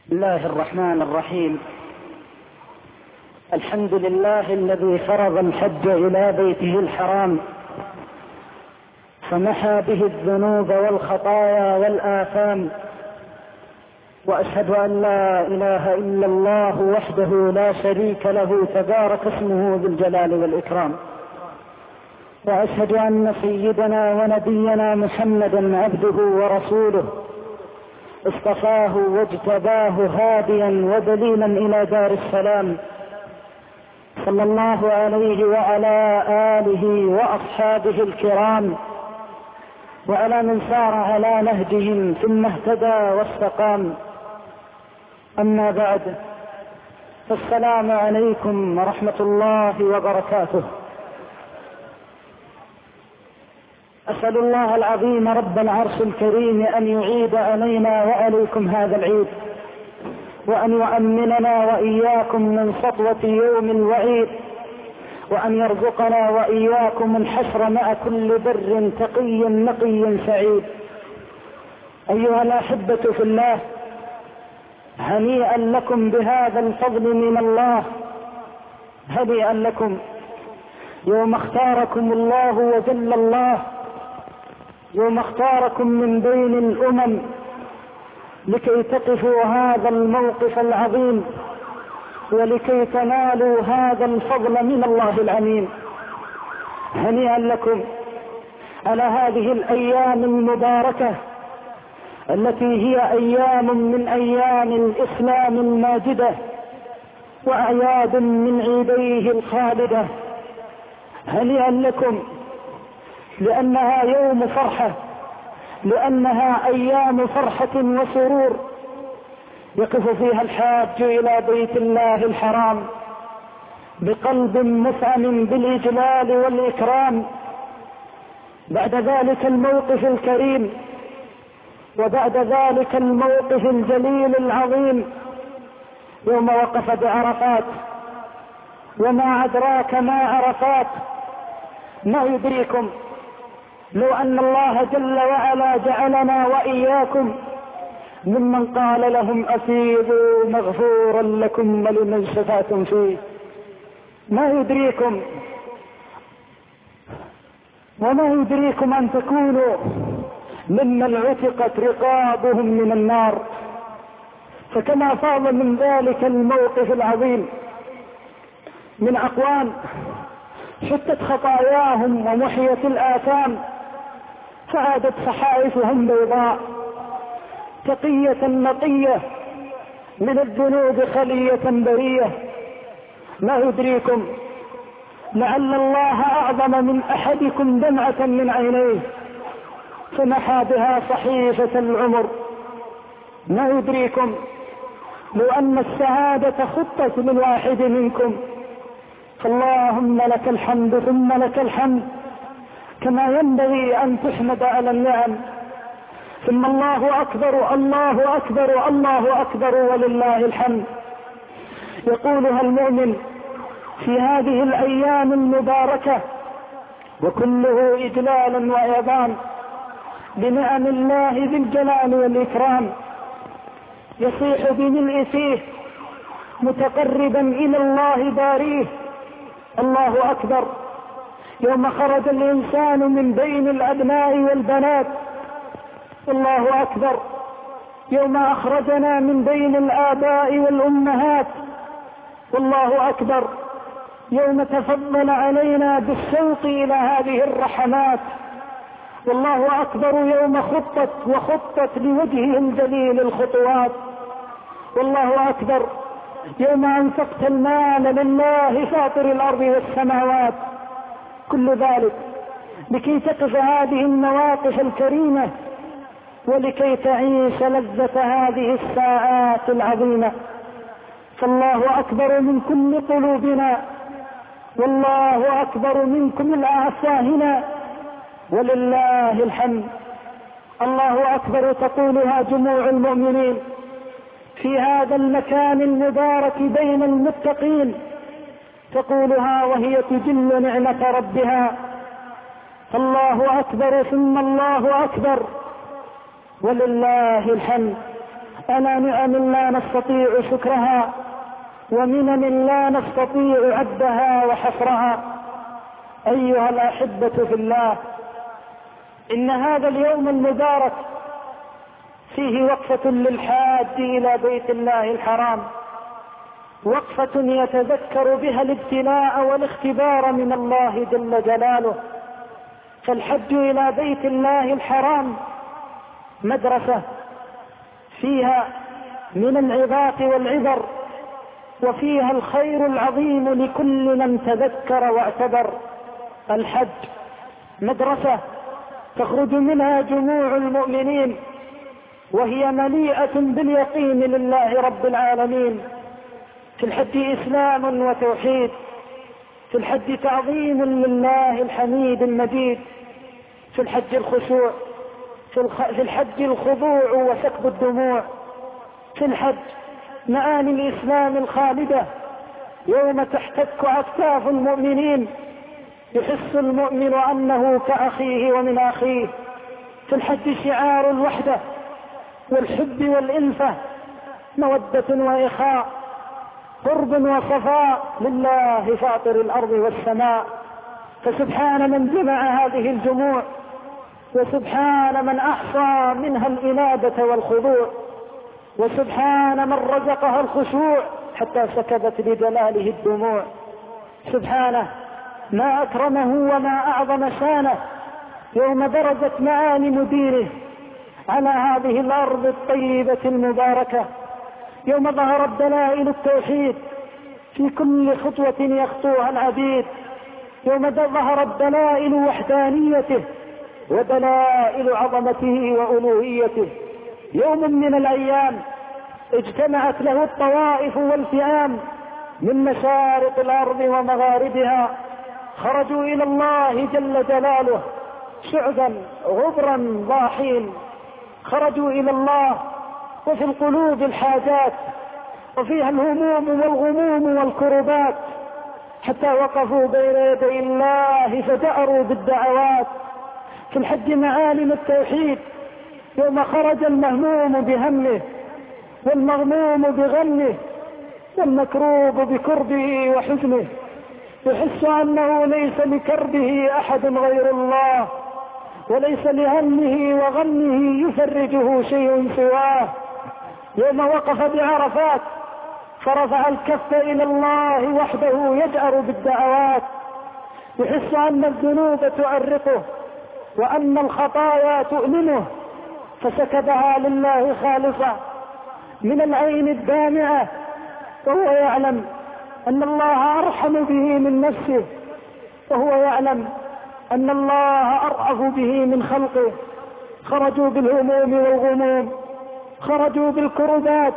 بسم الله الرحمن الرحيم. الحمد لله الذي فرض الحج إلى بيته الحرام فمحى به الذنوب والخطايا والآثام، وأشهد أن لا إله إلا الله وحده لا شريك له تبارك اسمه ذو الجلال والإكرام، وأشهد أن سيدنا ونبينا محمدا عبده ورسوله اصطفاه واجتباه هاديا ودليلا إلى دار السلام، صلى الله عليه وعلى آله وأصحابه الكرام وعلى من سار على نهجهم ثم اهتدى واستقام. أما بعد، فالسلام عليكم ورحمة الله وبركاته. أسأل الله العظيم رب العرش الكريم أن يعيد علينا وعليكم هذا العيد، وأن يؤمننا وإياكم من سطوة يوم الوعيد، وأن يرزقنا وإياكم الحشر مع كل بر تقي نقي سعيد. أيها الأحبة في الله، هنيئا لكم بهذا الفضل من الله، هنيئا لكم يوم اختاركم الله وجل الله، يوم اختاركم من بين الأمم لكي تقفوا هذا الموقف العظيم ولكي تنالوا هذا الفضل من الله العميم. هنيئا لكم على هذه الأيام المباركة التي هي أيام من أيام الإسلام الماجدة وأعياد من عيديه الخالدة. هنيئا لكم لأنها يوم فرحة، لأنها أيام فرحة وسرور يقف فيها الحاج إلى بيت الله الحرام بقلب مفعم بالإجلال والإكرام بعد ذلك الموقف الكريم، وبعد ذلك الموقف الجليل العظيم يوم وقف بعرفات. وما أدراك ما عرفات؟ ما يدريكم لو أن الله جل وعلا جعلنا وإياكم ممن قال لهم أفيضوا مغفورا لكم ولمن شفعتم فيه. ما يدريكم وما يدريكم أن تكونوا ممن عتقت رقابهم من النار. فكما فاض من ذلك الموقف العظيم من أقوام حتت خطاياهم ومحيت الآثام فعادت صحائفهم بيضاء تقية نقية من الذنوب خلية برية. ما يدريكم لعل الله أعظم من أحدكم دمعة من عينيه فمحى بها صحيفة العمر. ما يدريكم لو أن السعادة خطت للواحد منكم، فاللهم لك الحمد ثم لك الحمد كما ينبغي أن تحمد على النعم. ثم الله أكبر الله أكبر الله أكبر ولله الحمد. يقولها المؤمن في هذه الأيام المباركة وكله إجلالا وعظام بنعم الله ذي الجلال والإكرام، يصيح بملء فيه متقربا إلى الله باريه: الله أكبر. يوم خرج الإنسان من بين الأبناء والبنات، الله أكبر. يوم أخرجنا من بين الآباء والأمهات، والله أكبر. يوم تفضل علينا بالشوق إلى هذه الرحمات، والله أكبر. يوم خطت لوجهه الجليل الخطوات، والله أكبر. يوم أنفقت المال لله فاطر الأرض والسماوات. كل ذلك لكي تقف هذه المواقف الكريمة ولكي تعيش لذة هذه الساعات العظيمة. فالله أكبر من كل قلوبنا، والله أكبر من كل أعفاهنا، ولله الحمد. الله أكبر تقولها جموع المؤمنين في هذا المكان المبارك بين المتقين، تقولها وهي تجل نعمة ربها: الله أكبر ثم الله أكبر ولله الحمد. على نعم لا نستطيع شكرها، ومنن لا نستطيع عدها وحصرها. أيها الأحبة في الله، إن هذا اليوم المبارك فيه وقفة للحاج إلى بيت الله الحرام، وقفة يتذكر بها الابتلاء والاختبار من الله جل جلاله. فالحج إلى بيت الله الحرام مدرسة فيها من العظات والعبر، وفيها الخير العظيم لكل من تذكر واعتبر. الحج مدرسة تخرج منها جموع المؤمنين، وهي مليئة باليقين لله رب العالمين. في الحج إسلام وتوحيد، في الحج تعظيم لله الحميد المجيد، في الحج الخشوع، في الحج الخضوع وسكب الدموع، في الحج معاني الإسلام الخالدة يوم تحتك أكتاف المؤمنين، يحس المؤمن أنه كأخيه ومن أخيه. في الحج شعار الوحدة والحب والإلفة، مودة وإخاء، قرب وصفاء لله فاطر الأرض والسماء. فسبحان من جمع هذه الجموع، وسبحان من أحصى منها الإنابة والخضوع، وسبحان من رزقها الخشوع حتى سكبت لجلاله الدموع. سبحانه ما أكرمه وما أعظم شانه يوم برزت معالم دينه على هذه الأرض الطيبة المباركة، يوم ظهرت دلائل التوحيد في كل خطوة يخطوها العبيد، يوم ظهرت دلائل وحدانيته ودلائل عظمته وألوهيته. يوم من الأيام اجتمعت له الطوائف والفئام من مشارق الأرض ومغاربها، خرجوا إلى الله جل جلاله شعبا غبرا ضاحين، خرجوا إلى الله وفي القلوب الحاجات، وفيها الهموم والغموم والكربات، حتى وقفوا بين يدي الله فجأروا بالدعوات. في الحج معالم التوحيد، يوم خرج المهموم بهمه والمغموم بغمه والمكروب بكربه وحزنه، يحس أنه ليس لكربه أحد غير الله، وليس لهمه وغمه يفرجه شيء سواه. يوم وقف بعرفات فرفع الكف إلى الله وحده يجأر بالدعوات، يحس أن الذنوب تؤرقه وأن الخطايا تؤلمه، فسكبها لله خالصة من العين الدامعة، وهو يعلم أن الله أرحم به من نفسه، وهو يعلم أن الله أرأف به من خلقه. خرجوا بالهموم والغموم، خرجوا بالكربات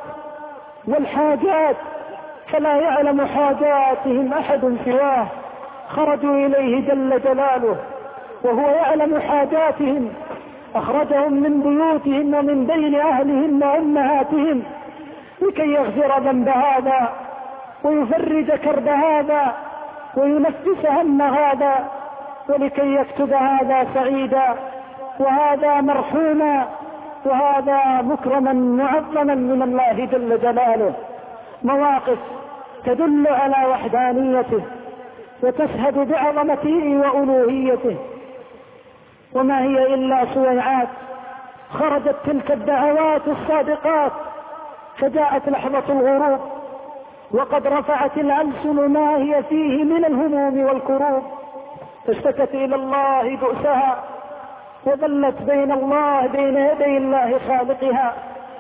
والحاجات، فلا يعلم حاجاتهم أحد سواه، خرجوا إليه جل جلاله وهو يعلم حاجاتهم. أخرجهم من بيوتهم ومن بين أهلهم وأمهاتهم لكي يغفر ذنب هذا ويفرج كرب هذا وينفس هم هذا، ولكي يكتب هذا سعيدا وهذا مرحوما وهذا مكرما معظما من الله جل جلاله. مواقف تدل على وحدانيته وتشهد بعظمته وألوهيته، وما هي إلا سويعات. خرجت تلك الدعوات الصادقات فجاءت لحظة الغروب، وقد رفعت الألسن ما هي فيه من الهموم والكروب، فاشتكت إلى الله بؤسها وظلت بين يدي الله خالقها،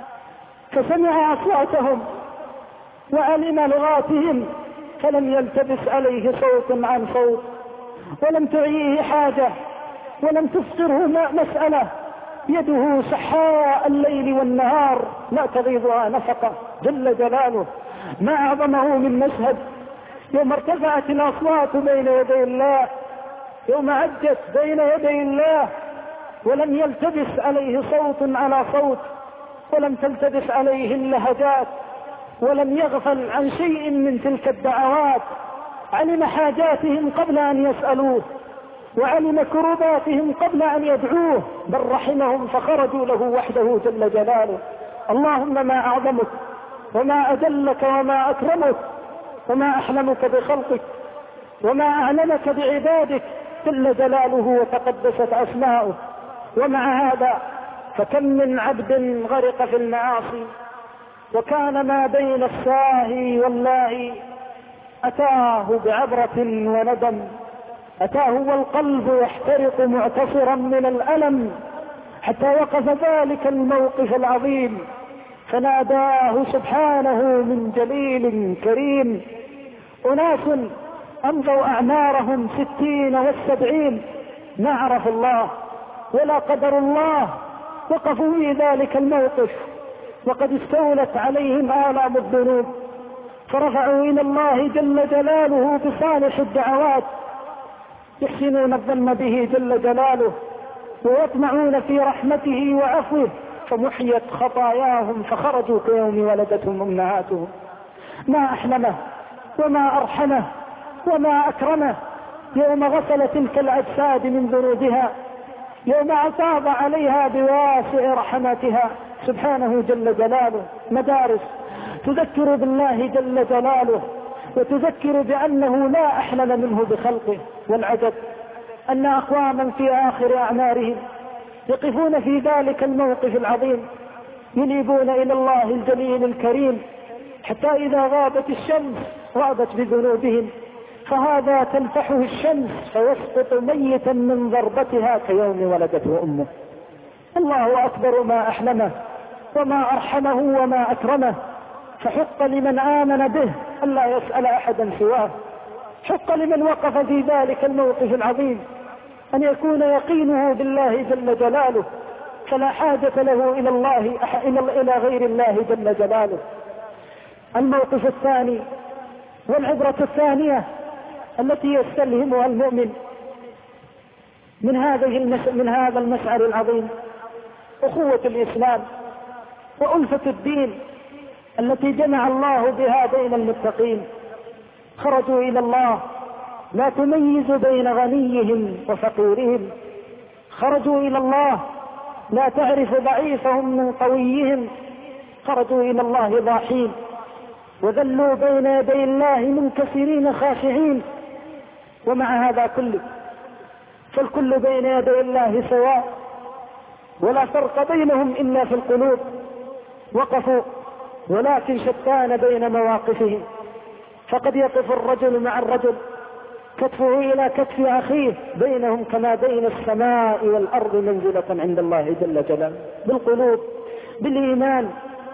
فسمع أصواتهم وعلم لغاتهم، فلم يلتبس عليه صوت عن صوت، ولم تعيه حاجة، ولم تفطره مسألة. يده سحاء الليل والنهار لا تغيضها نفقة جل جلاله. ما أعظمه من مشهد يوم ارتفعت الأصوات بين يدي الله، يوم عجت بين يدي الله، ولم يلتبس عليه صوت على صوت، ولم تلتبس عليه اللهجات، ولم يغفل عن شيء من تلك الدعوات. علم حاجاتهم قبل أن يسألوه، وعلم كرباتهم قبل أن يدعوه، بل رحمهم فخرجوا له وحده جل جلاله. اللهم ما أعظمك وما أجلك وما أكرمك وما أحلمك بخلقك وما أعلمك بعبادك جل جلاله وتقدست أسماؤه. ومع هذا فكم من عبد غرق في المعاصي وكان ما بين الساهي واللاهي أتاه بعبرة وندم، أتاه والقلب يحترق معتصرا من الألم، حتى وقف ذلك الموقف العظيم فناداه سبحانه من جليل كريم. أناس أمضوا أعمارهم 60 و70 ما عرفوا الله ولا قدر الله، وقفوا في ذلك الموقف وقد استولت عليهم آلام الذنوب، فرفعوا إلى الله جل جلاله بصالح الدعوات، يحسنون الظن به جل جلاله ويطمعون في رحمته وعفوه، فمحيت خطاياهم فخرجوا كيوم ولدتهم أمهاتهم. ما أحلمه وما أرحمه وما أكرمه يوم غسل تلك الأجساد من ذنوبها، يوم أفاض عليها بواسع رحمتها سبحانه جل جلاله. مدارس تذكر بالله جل جلاله وتذكر بأنه لا أحلم منه بخلقه. والعجب أن أقواما في آخر أعمارهم يقفون في ذلك الموقف العظيم ينيبون إلى الله الجليل الكريم، حتى إذا غابت الشمس غابت بذنوبهم، فهذا تنفحه الشمس فيسقط ميتا من ضربتها كيوم ولدته أمه. الله أكبر ما أحلمه وما أرحمه وما أكرمه. فحق لمن آمن به ألا يسأل أحدا سواه، حق لمن وقف في ذلك الموقف العظيم أن يكون يقينه بالله جل جلاله، فلا حاجة له إلى الله إلى غير الله جل جلاله. الموقف الثاني والعبرة الثانية التي يستلهمها المؤمن من هذا المسعر العظيم أخوة الإسلام وألفة الدين التي جمع الله بها بين المتقين. خرجوا إلى الله لا تميز بين غنيهم وفقيرهم، خرجوا إلى الله لا تعرف ضعيفهم من قويهم، خرجوا إلى الله ضاحين وذلوا بين يدي الله منكسرين خاشعين. ومع هذا كله فالكل بين يدي الله سواء ولا فرق بينهم إلا في القلوب. وقفوا ولكن شتان بين مواقفهم، فقد يقف الرجل مع الرجل كتفه إلى كتف أخيه، بينهم كما بين السماء والأرض منزلة عند الله جل جلاله. بالقلوب بالإيمان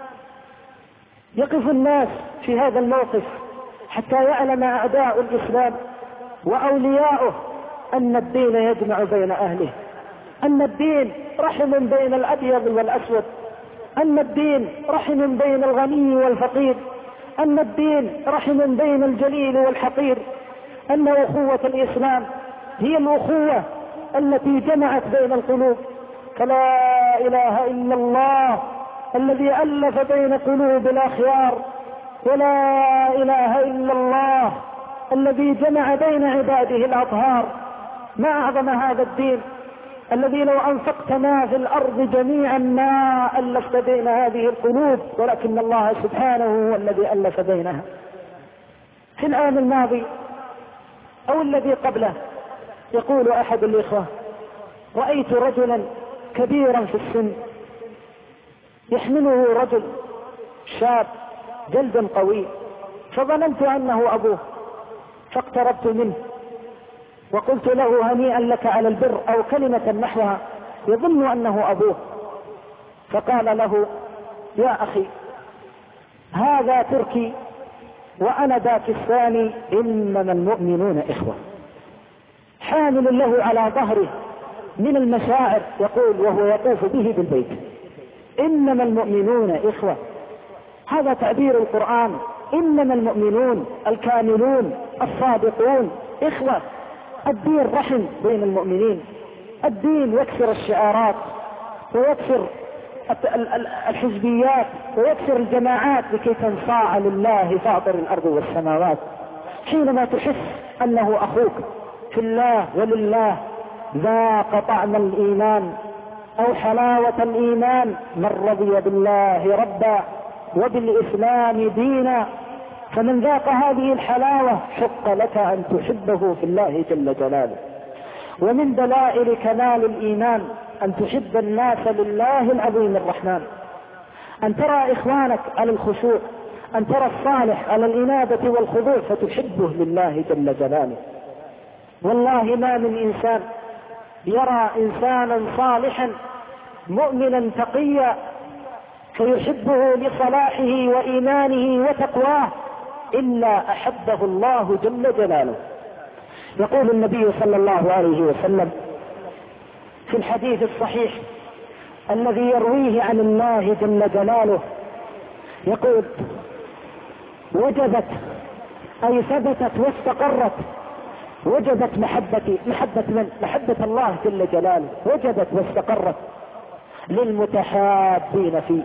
يقف الناس في هذا الموقف حتى يعلم أعداء الإسلام وأولياؤه أن الدين يجمع بين أهله، أن الدين رحم بين الأبيض والأسود، أن الدين رحم بين الغني والفقير، أن الدين رحم بين الجليل والحقير، أن أخوة الإسلام هي الأخوة التي جمعت بين القلوب. فلا إله إلا الله الذي ألف بين قلوب الأخيار، ولا إله إلا الله الذي جمع بين عباده الأطهار. ما أعظم هذا الدين الذي لو أنفقت ما في الأرض جميعا ما ألفت بين هذه القلوب، ولكن الله سبحانه هو الذي ألف بينها. في العام الماضي أو الذي قبله يقول أحد الإخوة: رأيت رجلا كبيرا في السن يحمله رجل شاب جلد قوي، فظننت أنه أبوه، فاقتربت منه وقلت له: هنيئا لك على البر، أو كلمة نحوها، يظن أنه أبوه. فقال له: يا أخي هذا تركي وأنا باكستاني، إنما المؤمنون إخوة. حامل له على ظهره من المشاعر يقول وهو يطوف به بالبيت: إنما المؤمنون إخوة. هذا تعبير القرآن، إنما المؤمنون الكاملون الصادقون إخوة. الدين رحم بين المؤمنين، الدين يكسر الشعارات ويكسر الحزبيات ويكسر الجماعات لكي تنصاع لله فاطر الأرض والسماوات. حينما تحس أنه أخوك في الله ولله ذاق طعم الإيمان أو حلاوة الإيمان من رضي بالله ربا وبالإسلام دينا. فمن ذاق هذه الحلاوة حق لك أن تحبه في الله جل جلاله. ومن دلائل كمال الإيمان أن تحب الناس لله العظيم الرحمن، أن ترى إخوانك على الخشوع، أن ترى الصالح على الإنابة والخضوع فتحبه لله جل جلاله. والله ما من إنسان يرى إنسانا صالحا مؤمنا تقيا فيحبه لصلاحه وإيمانه وتقواه إلا أحبه الله جل جلاله. يقول النبي صلى الله عليه وسلم في الحديث الصحيح الذي يرويه عن الله جل جلاله، يقول: وجبت أي ثبتت واستقرت، وجبت محبة الله جل جلاله، وجبت واستقرت للمتحابين فيه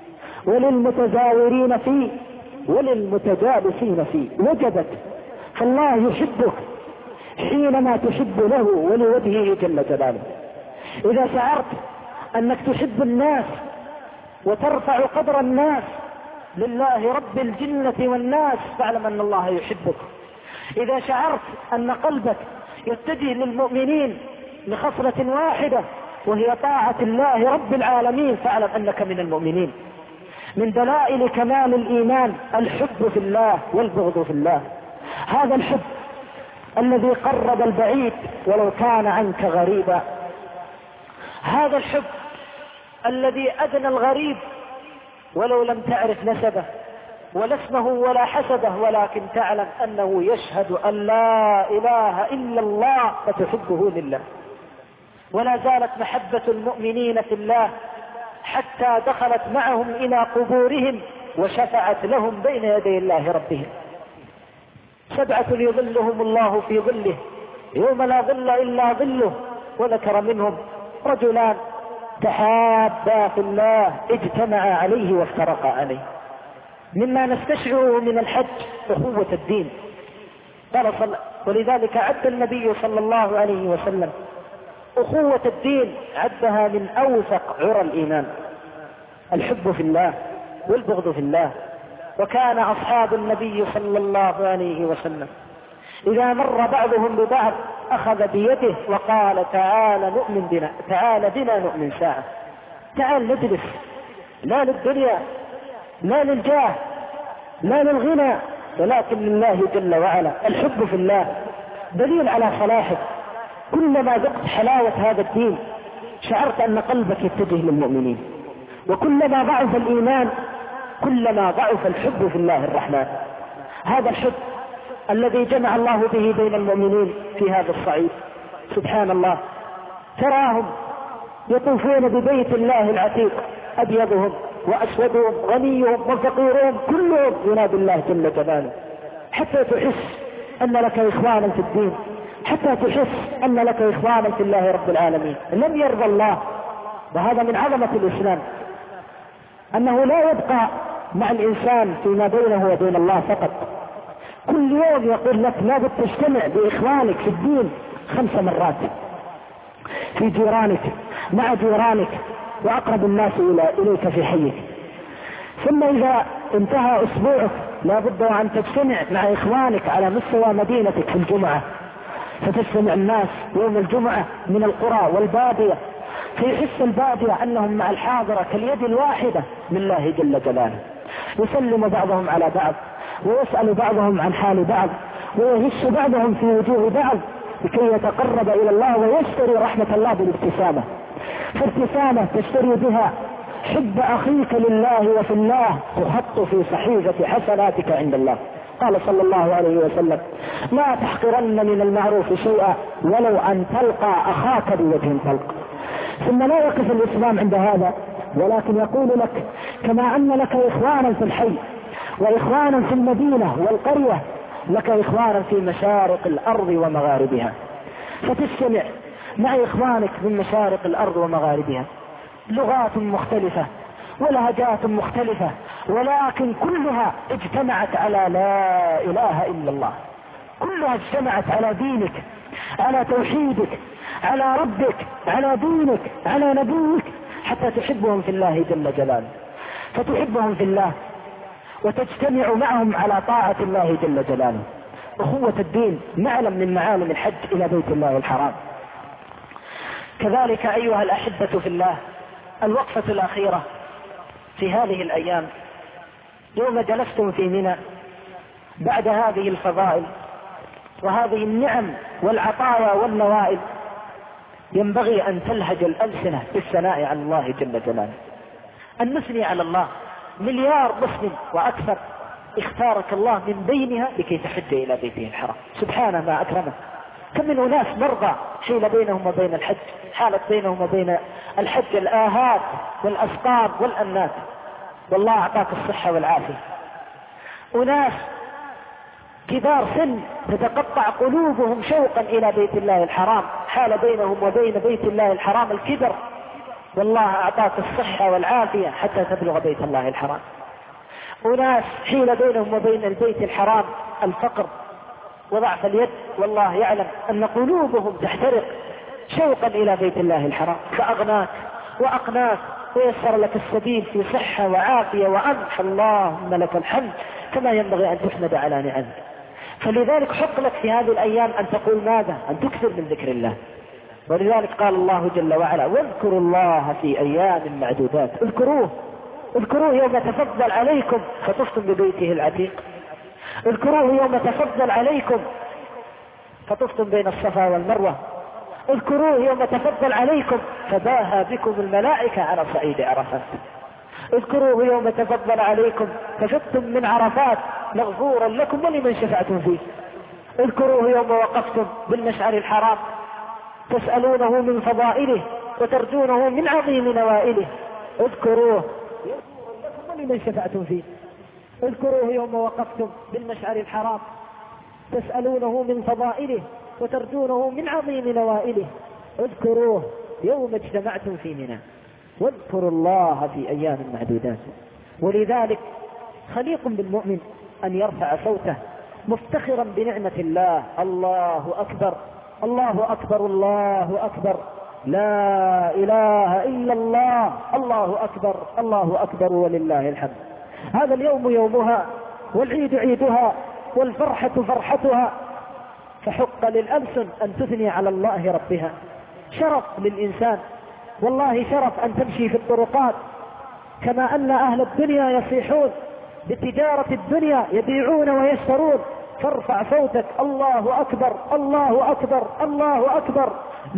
وللمتزاورين فيه وللمتجالسين فيه. وجبت، فالله يحبك حينما تحب له ولوجهه جل جلاله. إذا شعرت أنك تحب الناس وترفع قدر الناس لله رب الجنة والناس فاعلم أن الله يحبك. إذا شعرت أن قلبك يتجه للمؤمنين لخصلة واحدة وهي طاعة الله رب العالمين فاعلم أنك من المؤمنين. من دلائل كمال الإيمان الحب في الله والبغض في الله. هذا الحب الذي قرب البعيد ولو كان عنك غريبا، هذا الحب الذي أدنى الغريب ولو لم تعرف نسبه ولا اسمه ولا حسبه، ولكن تعلم أنه يشهد أن لا إله إلا الله فتحبه لله. ولا زالت محبة المؤمنين في الله حتى دخلت معهم إلى قبورهم وشفعت لهم بين يدي الله ربهم. 7 يظلهم الله في ظله يوم لا ظل إلا ظله، وذكر منهم رجلان تحابا في الله اجتمعا عليه وافترقا عليه. مما نستشعره من الحج أخوة الدين، ولذلك عد النبي صلى الله عليه وسلم أخوة الدين عدها من أوثق عرى الإيمان، الحب في الله والبغض في الله. وكان أصحاب النبي صلى الله عليه وسلم إذا مر بعضهم ببعض أخذ بيده وقال: تعال بنا نؤمن ساعة، تعال نجلس، لا للدنيا لا للجاه لا للغنى ولكن لله جل وعلا. الحب في الله دليل على صلاحك. كلما ذقت حلاوة هذا الدين شعرت أن قلبك يتجه للمؤمنين، وكلما ضعف الإيمان كلما ضعف الحب في الله الرحمن. هذا الحب الذي جمع الله به بين المؤمنين في هذا الصعيد. سبحان الله، تراهم يطوفون ببيت الله العتيق، أبيضهم وأسودهم غنيهم وفقيرهم كلهم ينادي الله جل جلاله، حتى تحس أن لك إخوانا في الدين، حتى تحس أن لك إخوانا في الله رب العالمين. لم يرضى الله، وهذا من عظمة الإسلام، أنه لا يبقى مع الإنسان فيما بينه وبين الله فقط. كل يوم يقول لك لابد تجتمع بإخوانك في الدين 5 مرات، في جيرانك، مع جيرانك، وأقرب الناس إليك في حيك. ثم إذا انتهى أسبوعك لابد أن تجتمع مع إخوانك على مستوى مدينتك في الجمعة، فتجتمع الناس يوم الجمعة من القرى والبادية، فيحس البادية أنهم مع الحاضرة كاليد الواحدة لله جل جلاله. يسلم بعضهم على بعض ويسأل بعضهم عن حال بعض ويهش بعضهم في وجوه بعض لكي يتقرب إلى الله ويشتري رحمة الله بالابتسامة. فابتسامة تشتري بها حب أخيك لله وفي الله تحط في صحيفة حسناتك عند الله. قال صلى الله عليه وسلم: لا تحقرن من المعروف شيئا ولو أن تلقى أخاك بوجه طلق. ثم لا يقف الإسلام عند هذا، ولكن يقول لك: كما أن لك إخوانا في الحي وإخوانا في المدينة والقرية، لك إخوانا في مشارق الأرض ومغاربها. فتجتمع مع إخوانك من مشارق الأرض ومغاربها، لغات مختلفة ولهجات مختلفة، ولكن كلها اجتمعت على لا إله إلا الله، كلها اجتمعت على دينك، على توحيدك، على ربك، على دينك، على نبيك، حتى تحبهم في الله جل جلاله، فتحبهم في الله وتجتمع معهم على طاعة الله جل جلاله. أخوة الدين معلم من معالم الحج إلى بيت الله الحرام. كذلك أيها الأحبة في الله، الوقفة الأخيرة في هذه الأيام يوم جلستم في منى بعد هذه الفضائل وهذه النعم والعطايا والنوائب، ينبغي أن تلهج الألسنة بالثناء على الله جل جلاله، أن نثني على الله. مليار مسلم وأكثر اختارك الله من بينها لكي تحج إلى بيته الحرام، سبحانه ما أكرمه. كم من أناس مرضى حيل بينهم وبين الحج، حالت بينهم وبين الحج الآهات والأسقام والأنات، والله أعطاك الصحة والعافية. أناس كبار سن تتقطع قلوبهم شوقا إلى بيت الله الحرام، حال بينهم وبين بيت الله الحرام الكبر، والله أعطاك الصحة والعافية حتى تبلغ بيت الله الحرام. أناس حيل بينهم وبين البيت الحرام الفقر وضعف اليد، والله يعلم أن قلوبهم تحترق شوقا إلى بيت الله الحرام، فأغناك وأقناك ويسر لك السبيل في صحة وعافية وأمح، اللهم لك الحمد كما ينبغي أن تحمد على نعمه. فلذلك حق لك في هذه الأيام أن تقول ماذا؟ أن تكثر من ذكر الله. ولذلك قال الله جل وعلا: واذكروا الله في أيام معدودات. اذكروه يوم تفضل عليكم فطفتم ببيته العتيق، اذكروه يوم تفضل عليكم فطفتم بين الصفا والمروة، اذكروه يوم تفضل عليكم فباهى بكم الملائكة على صعيد عرفات، اذكروه يوم تفضل عليكم فشدتم من عرفات مغفورا لكم ولمن شفعتم فيه، اذكروه يوم وقفتم بالمشعر الحرام تسألونه من فضائله وترجونه من عظيم نوائله، اذكروه ولمن شفعتم فيه، اذكروه يوم وقفتم بالمشعر الحرام تسألونه من فضائله وترجونه من عظيم نوائله، اذكروه يوم اجتمعتم في منى، واذكروا الله في أيام معدودات. ولذلك خليق بالمؤمن أن يرفع صوته مفتخرا بنعمة الله: الله أكبر، الله أكبر، الله أكبر، لا إله إلا الله، الله أكبر، الله أكبر ولله الحمد. هذا اليوم يومها، والعيد عيدها، والفرحة فرحتها، فحق للألسن أن تثني على الله ربها. شرف للإنسان، والله شرف أن تمشي في الطرقات كما أن أهل الدنيا يصيحون بتجارة الدنيا يبيعون ويشترون، فارفع صوتك: الله أكبر، الله أكبر، الله أكبر،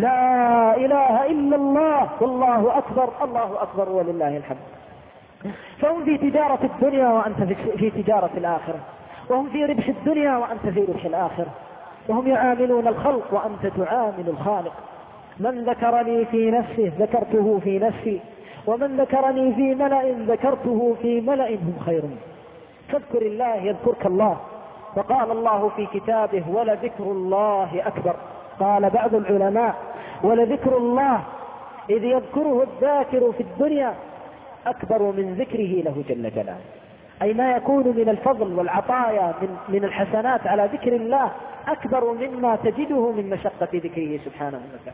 لا إله إلا الله، والله أكبر، الله أكبر ولله الحمد. فهم في تجارة الدنيا وأنت في تجارة الآخرة، وهم في ربح الدنيا وأنت في ربح الآخرة، وهم يعاملون الخلق وأنت تعامل الخالق. من ذكرني في نفسه ذكرته في نفسي، ومن ذكرني في ملأ ذكرته في ملأ هم خير. فاذكر الله يذكرك الله. وقال الله في كتابه: ولذكر الله أكبر. قال بعض العلماء: ولذكر الله إذ يذكره الذاكر في الدنيا أكبر من ذكره له جل جلاله، أي ما يكون من الفضل والعطايا من الحسنات على ذكر الله أكبر مما تجده من مشقة ذكره سبحانه وتعالى.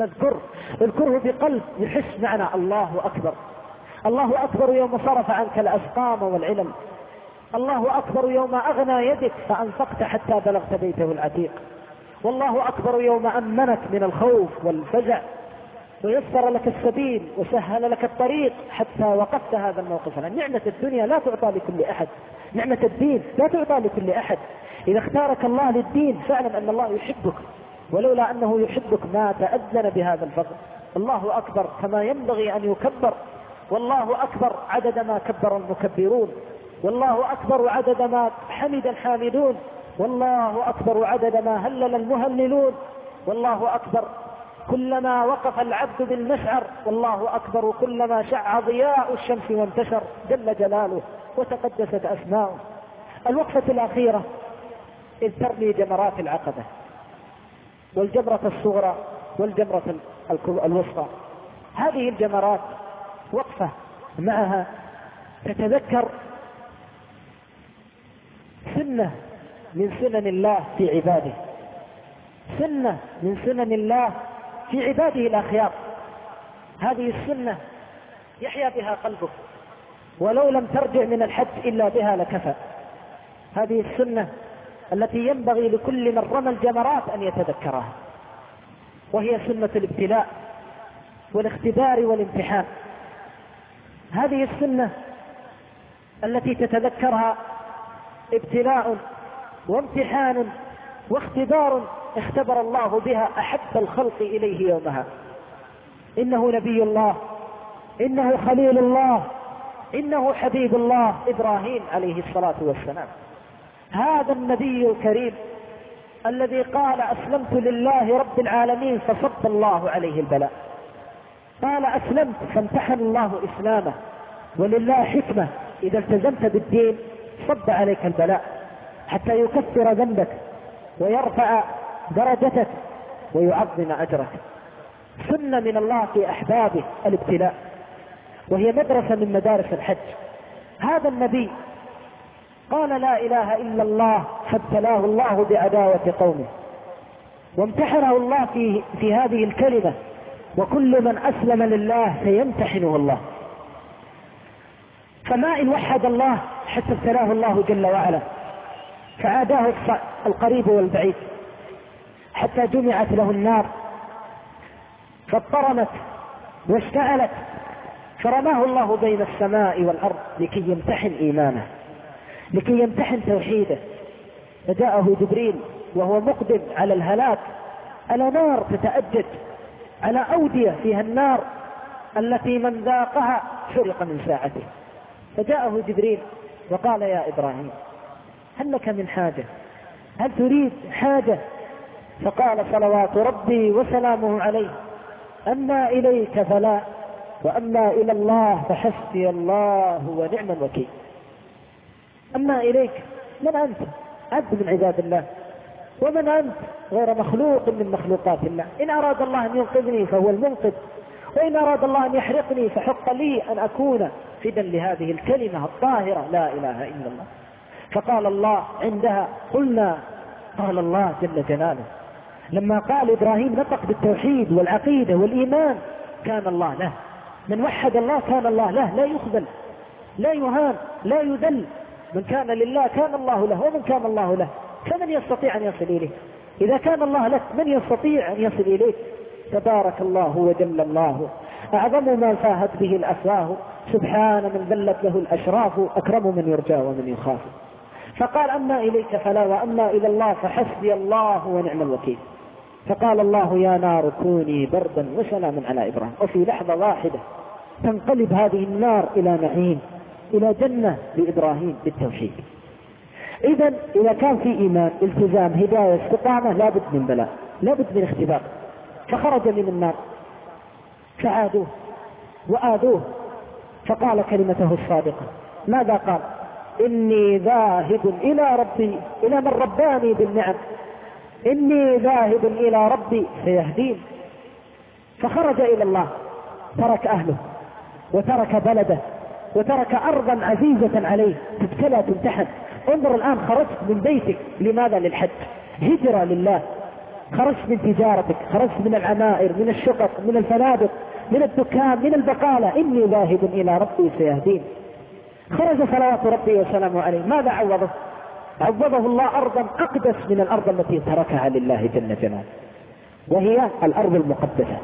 اذكره بقلب يحس معنى الله أكبر. الله أكبر يوم صرف عنك الأسقام والعلل، الله أكبر يوم أغنى يدك فأنفقت حتى بلغت بيته العتيق، والله أكبر يوم أمنك من الخوف والفزع ويسر لك السبيل وسهل لك الطريق حتى وقفت هذا الموقف. نعمة الدنيا لا تعطى لكل أحد، نعمة الدين لا تعطى لكل أحد. إذا اختارك الله للدين فاعلم أن الله يحبك، ولولا أنه يحبك ما تأذن بهذا الفضل. الله أكبر كما ينبغي أن يكبر، والله أكبر عدد ما كبر المكبرون، والله أكبر عدد ما حمد الحامدون، والله أكبر عدد ما هلل المهللون، والله أكبر كلما وقف العبد بالمشعر، والله أكبر كلما شع ضياء الشمس وانتشر جل جلاله وتقدست أسماؤه. الوقفة الأخيرة إذ ترمي جمرات العقبة، والجمرة الصغرى والجمرة الوسطى. هذه الجمرات وقفة معها تتذكر سنة من سنن الله في عباده، سنة من سنن الله في عباده الأخيار. هذه السنة يحيا بها قلبك، ولو لم ترجع من الحج إلا بها لكفى. هذه السنة التي ينبغي لكل من رمى الجمرات أن يتذكرها، وهي سنة الابتلاء والاختبار والامتحان. هذه السنة التي تتذكرها ابتلاء وامتحان واختبار اختبر الله بها أحب الخلق إليه يومها. إنه نبي الله، إنه خليل الله، إنه حبيب الله إبراهيم عليه الصلاة والسلام. هذا النبي الكريم الذي قال أسلمت لله رب العالمين فصب الله عليه البلاء. قال أسلمت فامتحن الله إسلامه، ولله حكمة إذا التزمت بالدين صب عليك البلاء حتى يكفر ذنبك ويرفع درجتك ويعظم أجرك. سنة من الله في أحبابه الابتلاء، وهي مدرسة من مدارس الحج. هذا النبي قال لا إله إلا الله فابتلاه الله بعداوة قومه، وامتحنه الله في هذه الكلمة، وكل من أسلم لله سيمتحنه الله. فما إن وحد الله حتى ابتلاه الله جل وعلا فعاداه القريب والبعيد، حتى جمعت له النار فاضطرمت واشتعلت، فرماه الله بين السماء والأرض لكي يمتحن إيمانه، لكي يمتحن توحيده. فجاءه جبريل وهو مقدم على الهلاك، على نار تتأجج، على أودية فيها النار التي من ذاقها فرق من ساعته. فجاءه جبريل وقال يا إبراهيم هل لك من حاجة؟ هل تريد حاجة؟ فقال صلوات ربي وسلامه عليه أما إليك فلا، وأما إلى الله فحسبي الله ونعم الوكيل. أما إليك، من أنت؟ عبد من عباد الله، ومن أنت؟ غير مخلوق من مخلوقات الله. إن أراد الله أن ينقذني فهو المنقذ، وإن أراد الله أن يحرقني فحق لي أن أكون فدا لهذه الكلمة الطاهرة لا إله إلا الله. فقال الله عندها قلنا، قال الله جل جلاله لما قال إبراهيم نطق بالتوحيد والعقيدة والإيمان كان الله له. من وحد الله كان الله له، لا يخذل، لا يهان، لا يذل. من كان لله كان الله له، ومن كان الله له فمن يستطيع أن يصل إليه؟ إذا كان الله لك من يستطيع أن يصل إليه؟ تبارك الله وجل الله، أعظم ما فاهت به الأفواه، سبحان من ذلت له الأشراف، أكرم من يرجى ومن يخاف. فقال أما إليك فلا، وأما إلى الله فحسبي الله ونعم الوكيل. فقال الله يا نار كوني بردا وسلاما على إبراهيم. وفي لحظة واحدة تنقلب هذه النار إلى نعيم، إلى جنة لإبراهيم بالتوحيد. إذا كان في إيمان، التزام، هداية، استقامة، لابد من بلاء، لابد من اختبار. فخرج من النار فعادوه وآذوه، فقال كلمته الصادقة. ماذا قال؟ إني ذاهب إلى ربي، إلى من رباني بالنعم، إني ذاهب إلى ربي سيهدين. فخرج إلى الله، ترك أهله وترك بلده وترك أرضا عزيزة عليه تبتلى تمتحن. انظر الآن، خرجت من بيتك لماذا؟ للحج، هجرة لله. خرجت من تجارتك، خرجت من العمائر، من الشقق، من الفنادق، من الدكان، من البقالة. إني ذاهب إلى ربي سيهدين. خرج صلوات ربي وسلامه عليه، ماذا عوضه؟ عوضه الله أرضا أقدس من الأرض التي تركها لله جل جلاله، وهي الأرض المقدسة.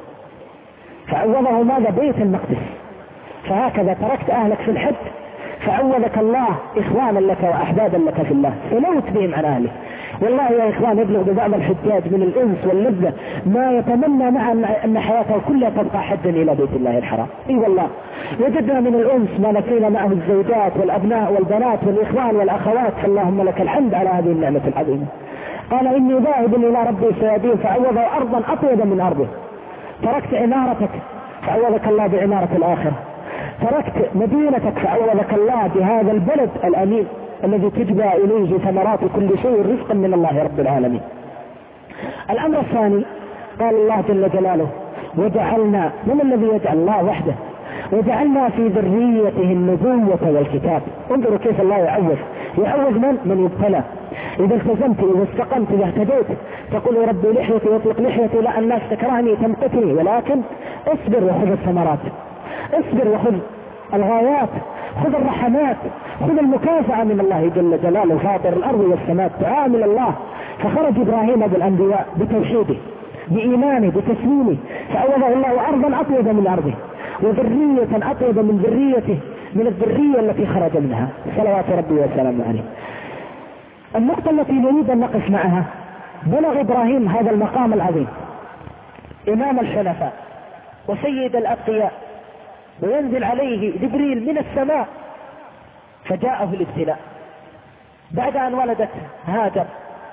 فعوضه ماذا؟ بيت المقدس. فهكذا تركت أهلك في الحج فعوضك الله إخوانا لك وأحبابا لك في الله، فلوت بهم عن أهلك. والله يا إخوان يبلغ ببعض الحجاج من الأنس واللذة ما يتمنى مع أن حياته كلها تبقى حجا إلى بيت الله الحرام. إي والله وجدنا من الأنس ما لقينا معه الزوجات والأبناء والبنات والإخوان والأخوات، فاللهم لك الحمد على هذه النعمة العظيمة. قال إني ذاهب إلى ربي سيهدين، فعوضه أرضا أطيب من أرضه. تركت عمارتك فعوضك الله بعمارة الآخرة، تركت مدينتك فعوضك الله بهذا البلد الأمين الذي تجبى إليه ثمرات كل شيء رزقا من الله رب العالمين. الأمر الثاني قال الله جل جلاله وجعلنا، من الذي يجعل؟ الله وحده. وجعلنا في ذريته النبوة والكتاب. انظروا كيف الله يعوض من يبتلى. إذا التزمت، إذا استقمت، إذا اهتديت، تقول يا ربي لحيتي واطلق لحيتي، لا الناس تكرهني تمقتني، ولكن اصبر وخذ الثمرات، اصبر وخذ الغايات، خذ الرحمات، خذ المكافأة من الله جل جلاله فاطر الأرض والسماء، تعامل الله. فخرج إبراهيم بالأنبياء بتوحيده، بإيمانه، بتسليمه، فأوضه الله أرضا أطيب من أرضه، وذرية أطيب من ذريته، من الذرية التي خرج منها، صلوات ربي وسلامه عليه. النقطة التي نريد أن نقف معها، بلغ إبراهيم هذا المقام العظيم، إمام الحنفاء وسيد الأتقياء، وينزل عليه جبريل من السماء، فجاءه الابتلاء بعد أن ولدت هاجر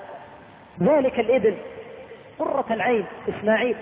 ذلك الابن قرة العين إسماعيل.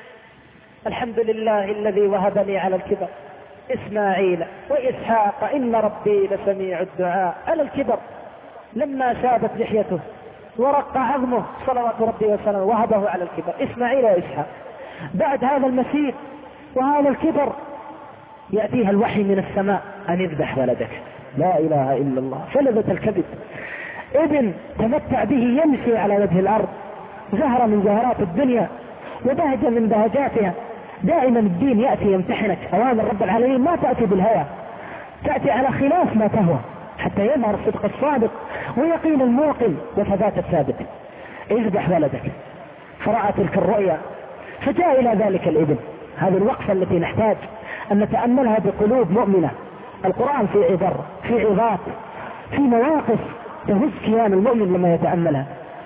الحمد لله الذي وهبني على الكبر إسماعيل وإسحاق إن ربي لسميع الدعاء. على الكبر لما شابت لحيته ورق عظمه صلوات ربي وسلامه وهبه على الكبر إسماعيل وإسحاق. بعد هذا المسير وهذا الكبر يأتيها الوحي من السماء أن يذبح ولدك. لا إله إلا الله. فلذة الكبد، ابن تمتع به يمشي على وجه الأرض، زهرة من زهرات الدنيا وبهجة من بهجاتها. دائما الدين يأتي يمتحنك، أوامر رب العالمين ما تأتي بالهوى، تأتي على خلاف ما تهوى، حتى يظهر الصدق الصادق ويقين الموقن وثبات الثابت. اذبح ولدك. فرأى تلك الرؤيا فجاء إلى ذلك الابن. هذه الوقفة التي نحتاج أن نتأملها بقلوب مؤمنة. القرآن في عبر، في عظات، في مواقف تهز كيان المؤمن لما يتأملها.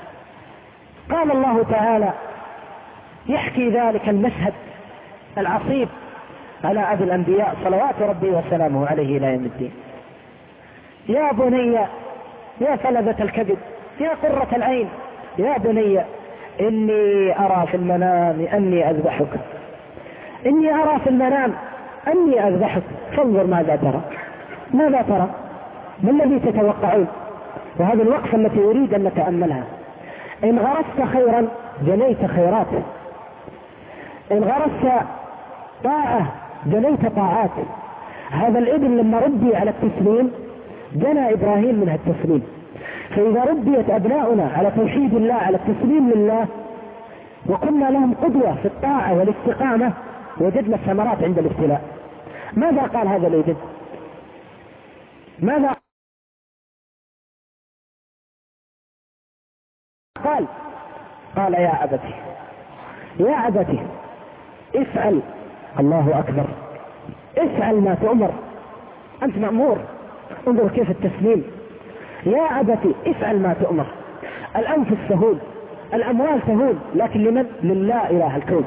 قال الله تعالى يحكي ذلك المشهد العصيب على أبي الأنبياء صلوات ربي وسلامه عليه إلى يوم الدين. يا بني، يا فلذة الكبد، يا قرة العين، يا بني إني أرى في المنام أني أذبحك، إني أرى في المنام أني أذبحك فانظر ماذا ترى. ماذا ترى؟ ما الذي تتوقعون؟ وهذه الوقفة التي أريد أن نتأملها. إن غرست خيرا جنيت خيرات، إن غرست طاعة جنيت طاعات. هذا الابن لما ربي على التسليم جنى إبراهيم منها التسليم. فإذا ربيت أبناؤنا على توحيد الله، على التسليم لله، وكنا لهم قدوة في الطاعة والاستقامة، وجدنا الثمرات عند الابتلاء. ماذا قال هذا الابن؟ ماذا قال؟ قال يا أبتي، يا أبتي افعل. الله أكبر. افعل ما تؤمر، أنت مأمور. انظر كيف التسليم. يا أبتي افعل ما تؤمر. الأنفس سهول، الأموال سهول، لكن لمن؟ لله إله الكون.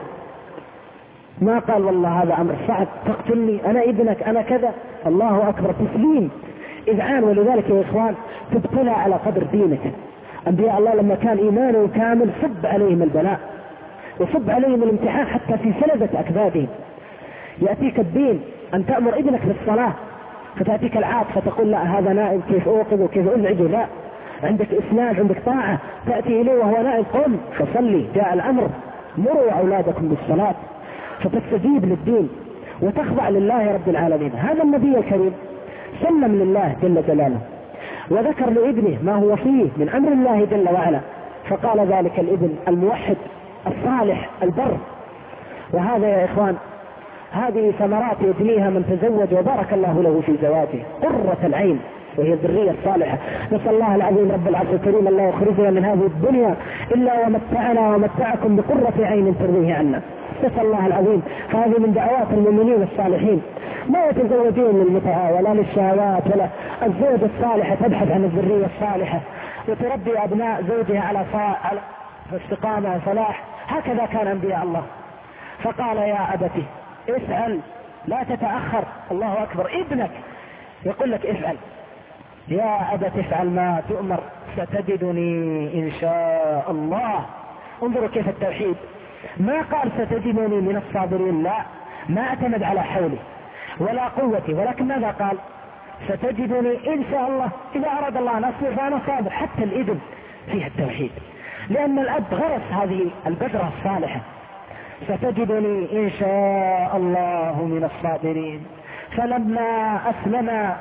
ما قال والله هذا أمر صعب تقتلني، أنا ابنك، أنا كذا. الله أكبر. تسليم، إذعان. ولذلك يا إخوان تبتلى على قدر دينك. أنبياء الله لما كان إيمانه كامل صب عليهم البلاء وصب عليهم الامتحان حتى في فلذة أكبادهم. يأتيك الدين أن تأمر ابنك بالصلاة فتأتيك العاطفة تقول لا هذا نائم كيف أوقظ وكيف أزعجه. لا، عندك إسلام، عندك طاعة، تأتي إليه وهو نائم قم فصلي، جاء الأمر مروا أولادكم بالصلاة، فتستجيب للدين وتخضع لله رب العالمين. هذا النبي الكريم سلم لله جل جلاله وذكر لابنه ما هو فيه من أمر الله جل وعلا، فقال ذلك الابن الموحد الصالح البر. وهذا يا إخوان هذه ثمرات يجنيها من تزوج وبارك الله له في زواجه، قرة العين وهي الذرية الصالحة. نسأل الله العظيم رب العرش الكريم أن لا يخرجنا من هذه الدنيا إلا ومتعنا ومتعكم بقرة عين ترضيه عنا. نسأل الله العظيم. فهذه من دعوات المؤمنين الصالحين، ما يتزوجون للمتعة ولا للشهوات، ولا الزوجة الصالحة تبحث عن الذرية الصالحة وتربي أبناء زوجها على استقامة وصلاح. هكذا كان أنبياء الله. فقال يا أبتي افعل لا تتأخر. الله أكبر. ابنك يقول لك افعل. يا أبت افعل ما تؤمر ستجدني إن شاء الله. انظروا كيف التوحيد. ما قال ستجدني من الصابرين، لا، ما اعتمد على حولي ولا قوتي، ولكن ماذا قال؟ ستجدني إن شاء الله. إذا أراد الله أن أصبر فأنا صابر. حتى الابن فيها التوحيد، لأن الأب غرس هذه البذرة الصالحة. ستجدني إن شاء الله من الصابرين. فلما أسلم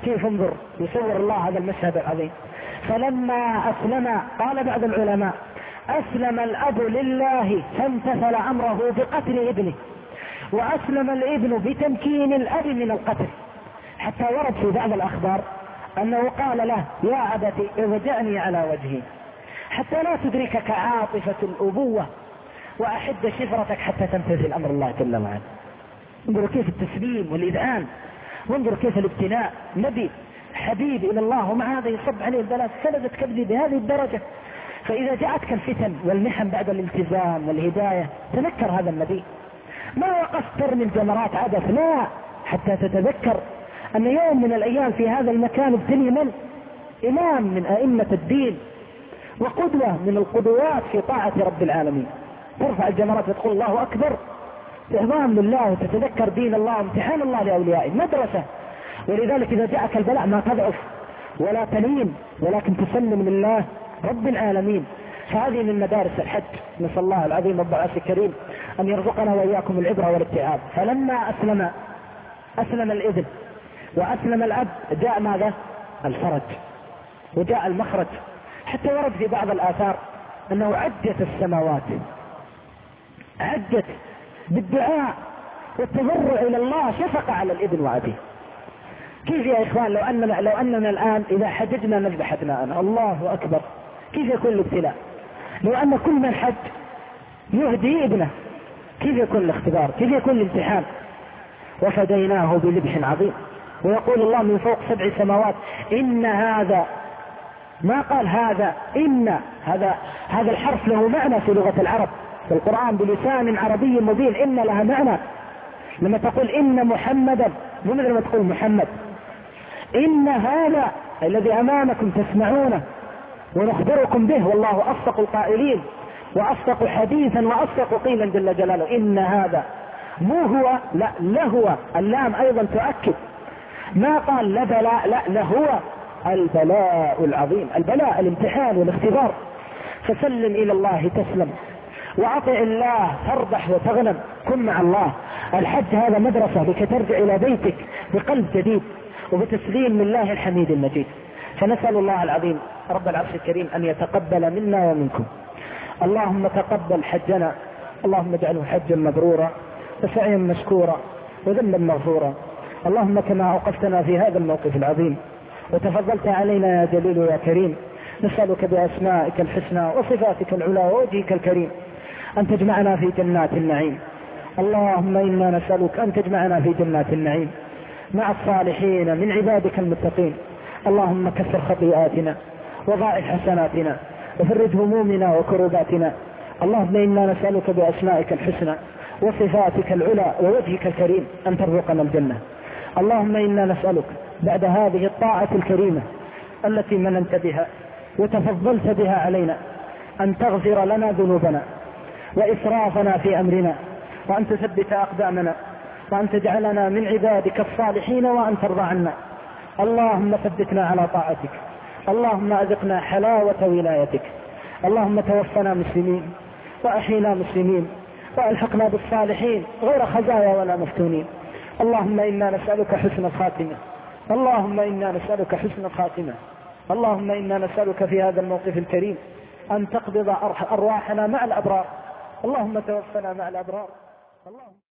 كيف انظر يصور الله هذا المشهد العظيم. فلما أسلم قال بعض العلماء أسلم الأب لله فامتثل أمره بقتل ابنه، وأسلم الابن بتمكين الأب من القتل، حتى ورد في بعض الأخبار أنه قال له يا أبت ارجعني على وجهي حتى لا تدركك عاطفة الأبوة وأحد شفرتك حتى تمتثل أمر الله جل وعلا. انظروا كيف التسليم والإذعان، وانظروا كيف الابتلاء. نبي حبيب إلى الله ومع هذا يصب عليه البلاء، سلبت كبدي بهذه الدرجة. فإذا جاءتك الفتن والمحن بعد الالتزام والهداية تذكر هذا النبي، ما وقفت ترمي الجمرات عبث، لا، حتى تتذكر أن يوم من الأيام في هذا المكان ابتلي من إمام من أئمة الدين وقدوة من القدوات في طاعة رب العالمين، ترفع الجمرات وتقول الله أكبر، إعظام لله وتتذكر دين الله وامتحان الله لأوليائه، مدرسة. ولذلك إذا جاءك البلاء ما تضعف ولا تلين، ولكن تسلم لله رب العالمين. فهذه من مدارس الحج، نسأل الله العظيم رب العرش الكريم أن يرزقنا وإياكم العبرة والاتعاظ. فلما أسلم الابن وأسلم الأب جاء ماذا؟ الفرج وجاء المخرج، حتى ورد في بعض الآثار أنه عجت السماوات، عجت بالدعاء والتضرع إلى الله، شفق على الابن وأبيه. كيف يا إخوان لو أننا الآن إذا حججنا نذبح أبناءنا، الله أكبر، كيف يكون الابتلاء؟ لو أن كل من حج يهدي ابنه، كيف يكون الاختبار؟ كيف يكون الامتحان؟ وفديناه بذبح عظيم. ويقول الله من فوق 7 سماوات إن هذا، ما قال هذا، إن هذا الحرف له معنى في لغة العرب في القرآن بلسان عربي مبين. إن لها معنى، لما تقول إن محمدا مو مثل ما تقول محمد. إن هذا الذي أمامكم تسمعونه ونخبركم به والله أصدق القائلين وأصدق حديثا وأصدق قيلا جل جلاله. إن هذا مو هو، لا لهو، اللام أيضا تؤكد، ما قال لا بلاء، لا لهو البلاء العظيم، البلاء الامتحان والاختبار. فسلم إلى الله تسلم، وأطع الله تربح وتغنم، كن مع الله. الحج هذا مدرسة لكي ترجع إلى بيتك بقلب جديد وبتسليم لله الحميد المجيد. فنسأل الله العظيم رب العرش الكريم أن يتقبل منا ومنكم. اللهم تقبل حجنا، اللهم اجعله حجا مبرورا وسعيا مشكورا وذنبا مغفورا. اللهم كما أوقفتنا في هذا الموقف العظيم وتفضلت علينا يا جليل يا كريم، نسألك بأسمائك الحسنى وصفاتك العلى ووجهك الكريم أن تجمعنا في جنات النعيم. اللهم إنا نسألك أن تجمعنا في جنات النعيم مع الصالحين من عبادك المتقين. اللهم كفر خطيئاتنا وضاعف حسناتنا وفرج همومنا وكروباتنا. اللهم إنا نسألك بأسمائك الحسنى وصفاتك العلى ووجهك الكريم أن ترزقنا الجنة. اللهم إنا نسألك بعد هذه الطاعة الكريمة التي مننت بها وتفضلت بها علينا أن تغفر لنا ذنوبنا وإسرافنا في أمرنا، وأن تثبت أقدامنا، وأن تجعلنا من عبادك الصالحين، وأن ترضى عنا. اللهم ثبتنا على طاعتك، اللهم أذقنا حلاوة ولايتك. اللهم توفنا مسلمين وأحينا مسلمين وألحقنا بالصالحين غير خزايا ولا مفتونين. اللهم إنا نسألك حسن الخاتمة، اللهم إنا نسألك حسن الخاتمة. اللهم إنا نسألك في هذا الموقف الكريم أن تقبض أرواحنا مع الأبرار. اللهم توفنا مع الأبرار.